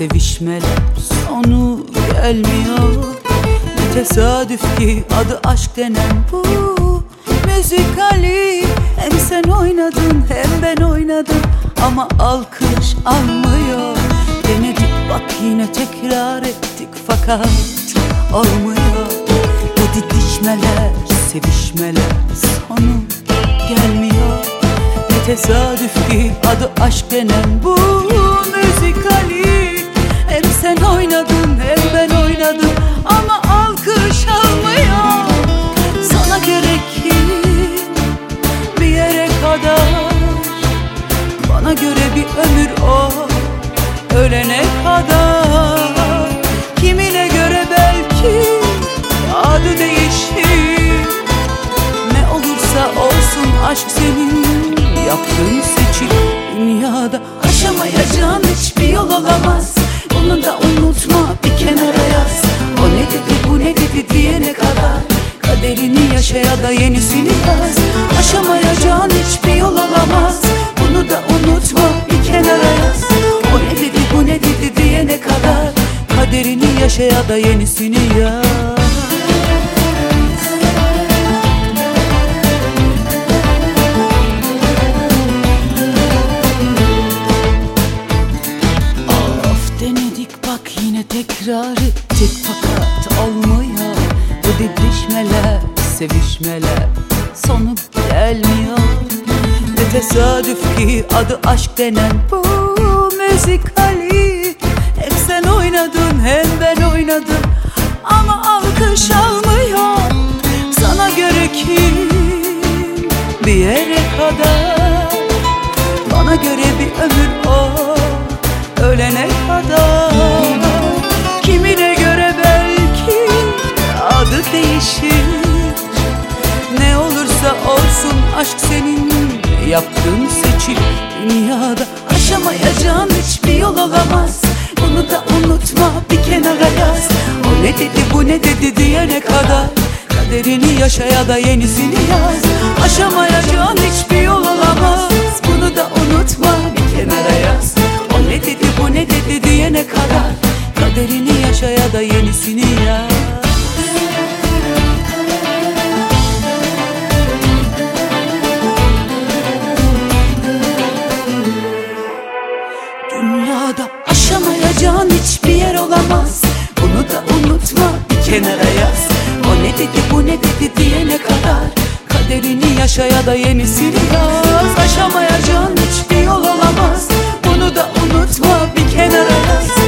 sevişmeler sonu gelmiyor. Ne tesadüf ki adı aşk denen bu müzikali. Hem sen oynadın hem ben oynadım ama alkış almıyor. Denedik bak yine tekrar ettik fakat olmuyor. Bu didişmeler, sevişmeler sonu gelmiyor. Ne tesadüf ki adı aşk denen bu müzikali. Hem sen oynadın hem ben oynadım ama alkış almıyor. Sana gerekir bir yere kadar, bana göre bir ömür o, ölene kadar. Kimine göre belki adı değişir. Ne olursa olsun aşk senin yaptığın seçim. Dünyada aşamayacağın hiçbir yol olamaz. Bunu da unutma, bir kenara yaz. O ne dedi bu ne dedi diyene kadar kaderini yaşa ya da yenisini yaz. Aşamayacağın hiçbir yol olamaz. Bunu da unutma, bir kenara yaz. O ne dedi bu ne dedi diyene kadar kaderini yaşa ya da yenisini yaz. Yine tekrar ettik fakat olmuyor. Bu didişmeler, sevişmeler sonu gelmiyor. Ne tesadüf ki adı aşk denen bu müzikali. Hem sen oynadın hem ben oynadım ama alkış almıyor. Sana göre kim bir yere kadar, bana göre bir ömür o, ölene kadar. Kimine göre belki adı değişir. Ne olursa olsun aşk senin yaptığın seçim. Dünyada aşamayacağın hiçbir yol olamaz. Bunu da unutma, bir kenara yaz. O ne dedi bu ne dedi diyene kadar kaderini yaşa ya da yenisini yaz. Aşamayacağın hiçbir yol olamaz. Bunu da unutma, bir kenara yaz. O ne dedi bu ne dedi diyene kadar kaderini yaşa ya da yenisini yaz. Dünyada aşamayacağın hiçbir yer olamaz. Bunu da unutma, bir kenara yaz. O ne dedi bu ne dedi diyene kadar kaderini yaşa ya da yenisini yaz. Aşamayacağın hiçbir yol olamaz. Bunu da unutma, bir kenara yaz.